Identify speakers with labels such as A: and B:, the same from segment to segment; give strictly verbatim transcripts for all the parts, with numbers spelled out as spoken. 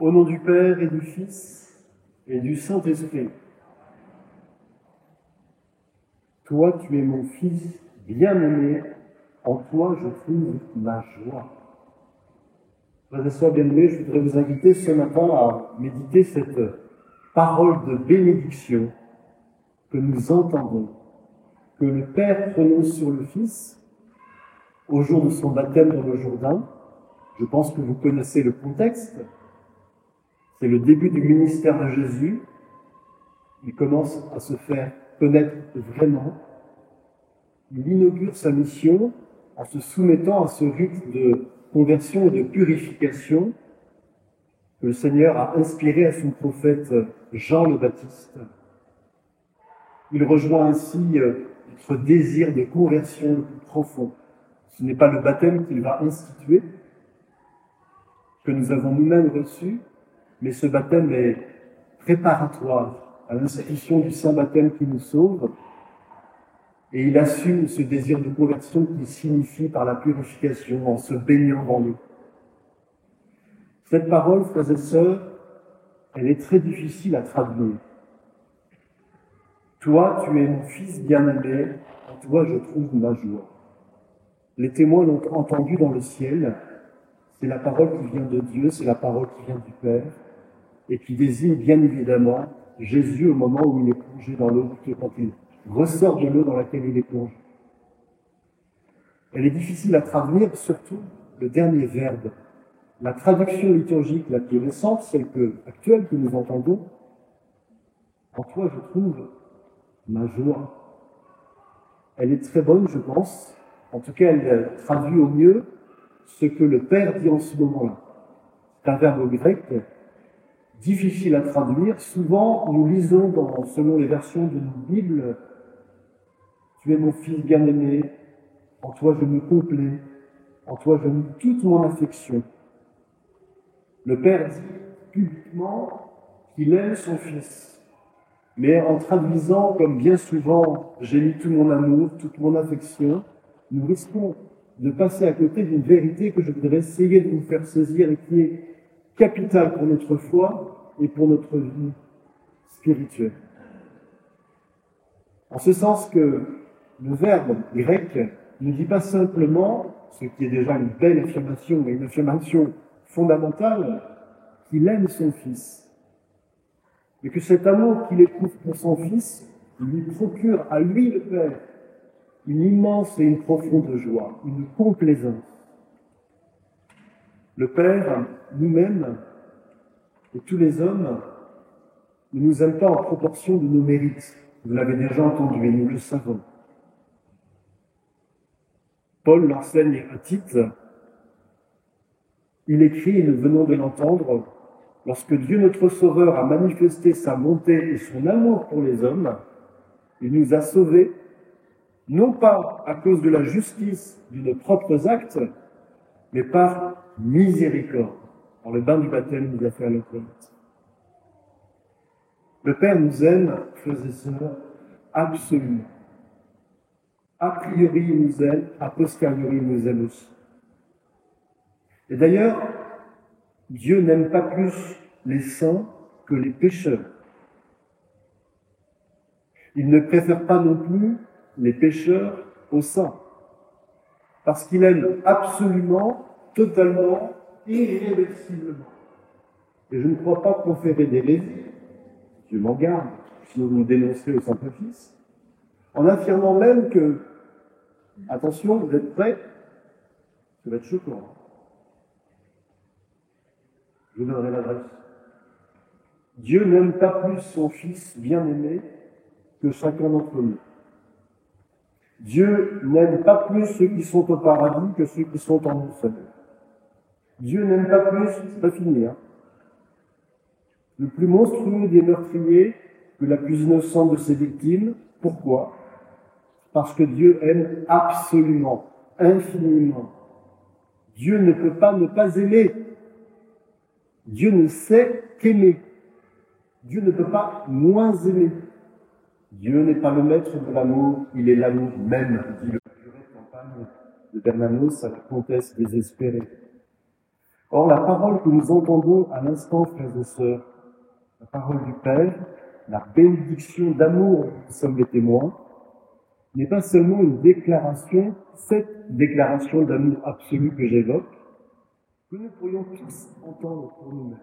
A: Au nom du Père et du Fils et du Saint-Esprit. Toi, tu es mon Fils bien-aimé, en toi je trouve ma joie. Frères et sœurs bien-aimés, je voudrais vous inviter ce matin à méditer cette parole de bénédiction que nous entendons, que le Père prononce sur le Fils au jour de son baptême dans le Jourdain. Je pense que vous connaissez le contexte. C'est le début du ministère de Jésus. Il commence à se faire connaître vraiment. Il inaugure sa mission en se soumettant à ce rite de conversion et de purification que le Seigneur a inspiré à son prophète Jean le Baptiste. Il rejoint ainsi notre désir de conversion le plus profond. Ce n'est pas le baptême qu'il va instituer, que nous avons nous-mêmes reçu, mais ce baptême est préparatoire à l'institution du saint baptême qui nous sauve, et il assume ce désir de conversion qui signifie par la purification en se baignant dans l'eau. Cette parole, frères et sœurs, elle est très difficile à traduire. Toi, tu es mon Fils bien-aimé, en toi je trouve ma joie. Les témoins l'ont entendu dans le ciel. C'est la parole qui vient de Dieu, c'est la parole qui vient du Père, et qui désigne bien évidemment Jésus au moment où il est plongé dans l'eau, quand il ressort de l'eau dans laquelle il est plongé. Elle est difficile à traduire, surtout le dernier verbe. La traduction liturgique la plus récente, celle que, actuelle que nous entendons, en toi je trouve ma joie. Elle est très bonne, je pense. En tout cas, elle traduit au mieux ce que le Père dit en ce moment-là. C'est un verbe grec difficile à traduire. Souvent, nous lisons, dans, selon les versions de nos Bibles, « Tu es mon Fils bien-aimé, en toi je me complais, en toi je mets toute mon affection. » Le Père dit publiquement qu'il aime son Fils, mais en traduisant, comme bien souvent, « j'ai mis tout mon amour, toute mon affection », nous risquons de passer à côté d'une vérité que je voudrais essayer de vous faire saisir et qui est capitale pour notre foi et pour notre vie spirituelle. En ce sens que le verbe grec ne dit pas simplement, ce qui est déjà une belle affirmation et une affirmation fondamentale, qu'il aime son Fils, mais que cet amour qu'il éprouve pour son Fils lui procure à lui le Père une immense et une profonde joie, une complaisance. Le Père, nous-mêmes, et tous les hommes, ne nous aime pas en proportion de nos mérites. Vous l'avez déjà entendu et nous le savons. Paul l'enseigne à Tite. Il écrit, et nous venons de l'entendre, lorsque Dieu notre Sauveur a manifesté sa bonté et son amour pour les hommes, il nous a sauvés, non pas à cause de la justice de nos propres actes, mais par miséricorde. Dans le bain du baptême, il a fait à notre place. Le Père nous aime, frères et sœurs, absolument. A priori, il nous aime, a posteriori, il nous aime aussi. Et d'ailleurs, Dieu n'aime pas plus les saints que les pécheurs. Il ne préfère pas non plus les pécheurs aux saints, parce qu'il aime absolument, totalement, irréversiblement. Et je ne crois pas conférer d'hérésie, Dieu m'en garde, sinon vous me dénoncerez au Saint-Office, en affirmant même que, attention, vous êtes prêts, ça va être choquant. Je vous donnerai l'adresse. Dieu n'aime pas plus son Fils bien-aimé que chacun d'entre nous. Dieu n'aime pas plus ceux qui sont au paradis que ceux qui sont en enfer. Dieu n'aime pas plus, c'est pas fini, hein, le plus monstrueux des meurtriers que la plus innocente de ses victimes. Pourquoi? Parce que Dieu aime absolument, infiniment. Dieu ne peut pas ne pas aimer. Dieu ne sait qu'aimer. Dieu ne peut pas moins aimer. Dieu n'est pas le maître de l'amour, il est l'amour même, dit le curé de campagne de Bernanos à la comtesse désespérée. Or, la parole que nous entendons à l'instant, frères et sœurs, la parole du Père, la bénédiction d'amour dont nous sommes les témoins, n'est pas seulement une déclaration, cette déclaration d'amour absolu que j'évoque, que nous pourrions tous entendre pour nous-mêmes.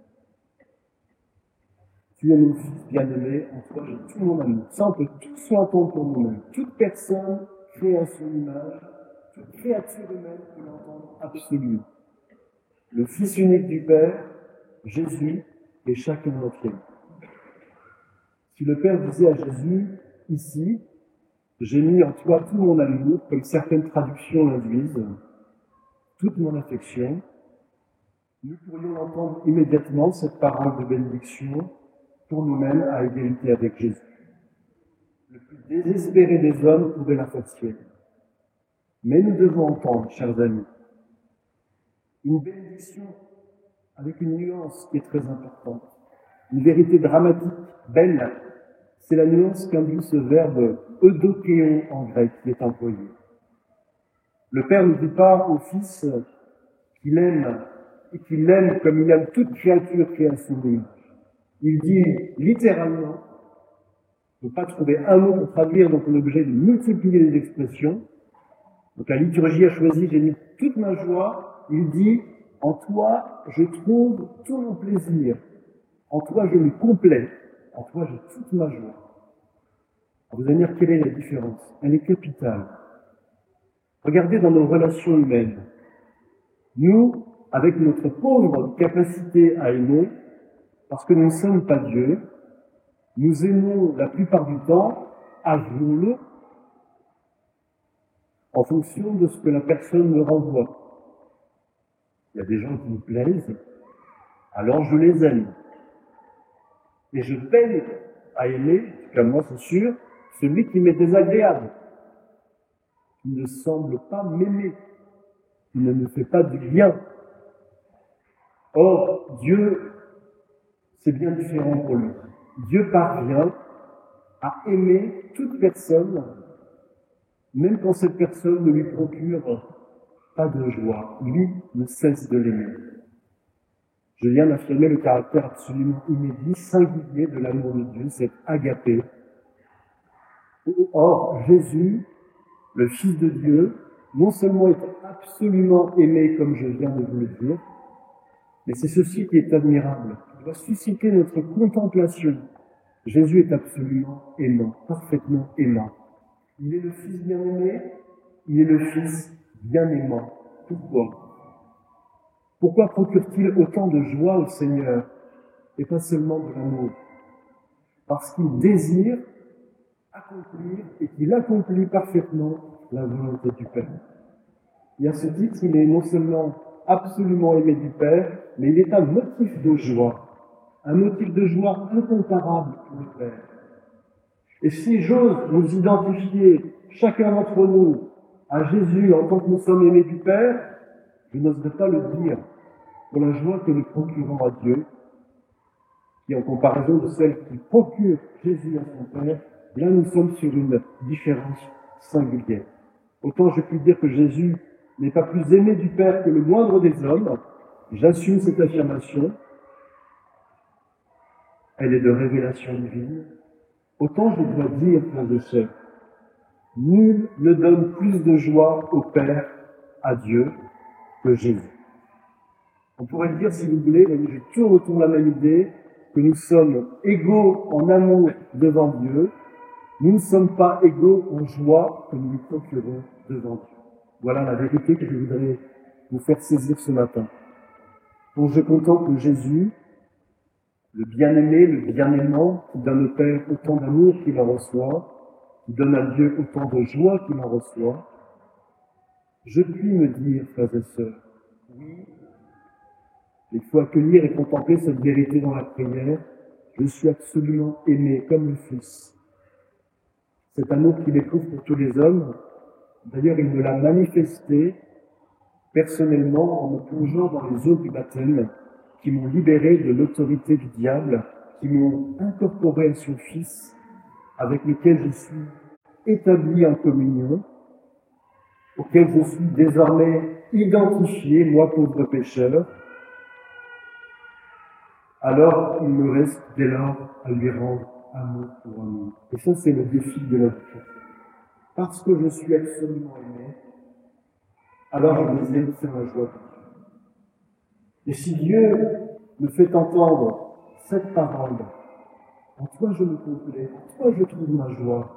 A: Tu es mon fils bien-aimé, en toi j'ai tout mon amour. Ça, on peut tous l'entendre pour nous-mêmes. Toute personne créée à son image, toute créature humaine peut l'entendre absolument. Le Fils unique du Père, Jésus, et chacun d'entre nous. Si le Père disait à Jésus, ici, j'ai mis en toi tout mon amour, comme certaines traductions l'induisent, toute mon affection, nous pourrions entendre immédiatement cette parole de bénédiction pour nous-mêmes à égalité avec Jésus. Le plus désespéré des hommes pourrait la faire sienne. Mais nous devons entendre, chers amis, une bénédiction avec une nuance qui est très importante, une vérité dramatique, belle. C'est la nuance qu'induit ce verbe eudokéon en grec qui est employé. Le Père ne dit pas au Fils qu'il aime et qu'il l'aime comme il aime toute créature créée à son image. Il dit littéralement, il ne faut pas trouver un mot pour traduire, donc on est obligé de multiplier les expressions. Donc la liturgie a choisi, j'ai mis toute ma joie, il dit, en toi je trouve tout mon plaisir, en toi je me complais, en toi j'ai toute ma joie. Alors vous allez dire quelle est la différence? Elle est capitale. Regardez dans nos relations humaines. Nous, avec notre pauvre capacité à aimer, parce que nous ne sommes pas Dieu, nous aimons la plupart du temps, avouons-le, en fonction de ce que la personne me renvoie. Il y a des gens qui me plaisent, alors je les aime. Et je peine à aimer, en tout cas moi c'est sûr, celui qui m'est désagréable, qui ne semble pas m'aimer, qui ne me fait pas du bien. Or, Dieu, c'est bien différent pour lui. Dieu parvient à aimer toute personne, même quand cette personne ne lui procure pas de joie. Lui ne cesse de l'aimer. Je viens d'affirmer le caractère absolument inédit, singulier de l'amour de Dieu, cet agapé. Or, Jésus, le Fils de Dieu, non seulement est absolument aimé, comme je viens de vous le dire, mais c'est ceci qui est admirable, qui doit susciter notre contemplation. Jésus est absolument aimant, parfaitement aimant. Il est le Fils bien-aimé, il est le Fils bien-aimant. Pourquoi? Pourquoi procure-t-il autant de joie au Seigneur, et pas seulement de l'amour? Parce qu'il désire accomplir, et qu'il accomplit parfaitement la volonté du Père. Et à ce titre, il est non seulement absolument aimé du Père, mais il est un motif de joie, un motif de joie incomparable pour le Père. Et si j'ose nous identifier, chacun d'entre nous, à Jésus en tant que nous sommes aimés du Père, je n'oserais pas le dire pour la joie que nous procurons à Dieu, qui en comparaison de celle qui procure Jésus à son Père, là nous sommes sur une différence singulière. Autant je puis dire que Jésus n'est pas plus aimé du Père que le moindre des hommes, j'assume cette affirmation, elle est de révélation divine. Autant je dois dire, frères et sœurs, nul ne donne plus de joie au Père, à Dieu, que Jésus. On pourrait le dire, si vous voulez, j'ai toujours autour de la même idée, que nous sommes égaux en amour devant Dieu, nous ne sommes pas égaux en joie que nous nous procurons devant Dieu. Voilà la vérité que je voudrais vous faire saisir ce matin. Donc je contemple Jésus, le bien-aimé, le bien-aimant, qui donne au Père autant d'amour qu'il en reçoit, qui donne à Dieu autant de joie qu'il en reçoit. Je puis me dire, frères et sœurs, oui, il faut accueillir et contempler cette vérité dans la prière. Je suis absolument aimé comme le Fils. Cet amour qu'il éprouve pour tous les hommes, d'ailleurs il me l'a manifesté personnellement en me plongeant dans les eaux du baptême qui m'ont libéré de l'autorité du diable, qui m'ont incorporé à son Fils, avec lequel je suis établi en communion, auquel je suis désormais identifié, moi pauvre pécheur, alors il me reste dès lors à lui rendre amour pour amour. Et ça, c'est le défi de notre chrétien. Parce que je suis absolument aimé, alors je désire faire la joie de Dieu. Et si Dieu me fait entendre cette parole, en toi je me complais, en toi je trouve ma joie,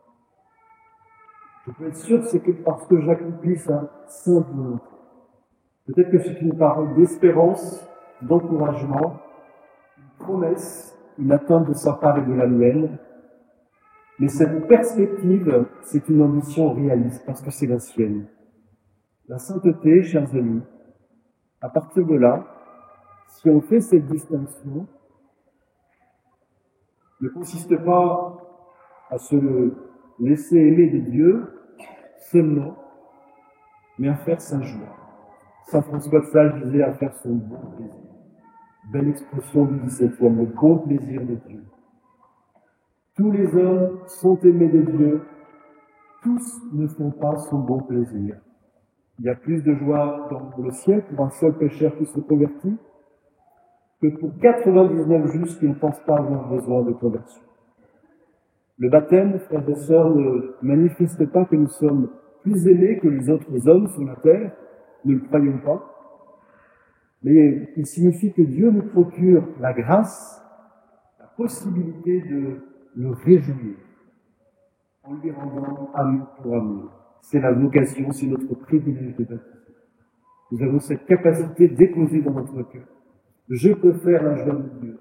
A: je peux être sûr que c'est que parce que j'accomplis sa sainte volonté. Peut-être que c'est une parole d'espérance, d'encouragement, une promesse, une attente de sa part et de la mienne. Mais cette perspective, c'est une ambition réaliste, parce que c'est la sienne. La sainteté, chers amis, à partir de là, si on fait cette distinction, ne consiste pas à se laisser aimer de Dieu seulement, mais à faire sa joie. Saint François de Sales disait à faire son bon plaisir. Belle expression du dix-septième, le bon plaisir de Dieu. Tous les hommes sont aimés de Dieu, tous ne font pas son bon plaisir. Il y a plus de joie dans le ciel pour un seul pécheur qui se convertit que pour quatre-vingt-dix-neuf justes qui ne pensent pas avoir besoin de conversion. Le baptême, frères et sœurs, ne manifeste pas que nous sommes plus aimés que les autres hommes sur la terre, ne le croyons pas, mais il signifie que Dieu nous procure la grâce, la possibilité de le réjouir en lui rendant amour pour amour. C'est la vocation, c'est notre privilège de baptême. Nous avons cette capacité déposée dans notre cœur. Je peux faire la joie de Dieu.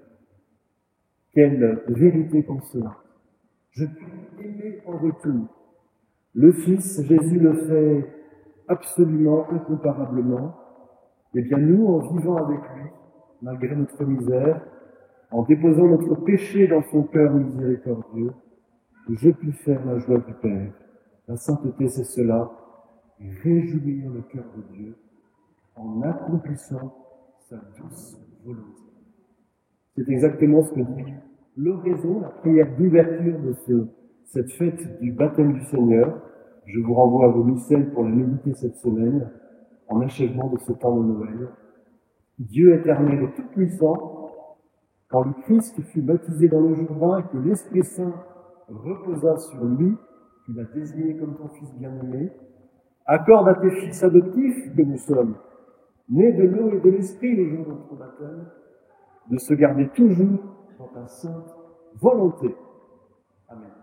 A: Quelle vérité consolante. Je puis aimer en retour. Le Fils, Jésus le fait absolument, incomparablement. Eh bien, nous, en vivant avec lui, malgré notre misère, en déposant notre péché dans son cœur miséricordieux, je puis faire la joie du Père. La sainteté, c'est cela, réjouir le cœur de Dieu en accomplissant sa douce volonté. C'est exactement ce que dit l'oraison, la prière d'ouverture de ce, cette fête du baptême du Seigneur. Je vous renvoie à vos missels pour la méditer cette semaine, en achèvement de ce temps de Noël. Dieu éternel et tout-puissant, quand le Christ fut baptisé dans le Jourdain et que l'Esprit Saint reposa sur lui, tu l'as désigné comme ton Fils bien-aimé, accorde à tes fils adoptifs que nous sommes, nés de l'eau et de l'Esprit le jour de notre baptême, de se garder toujours dans ta sainte volonté. Amen.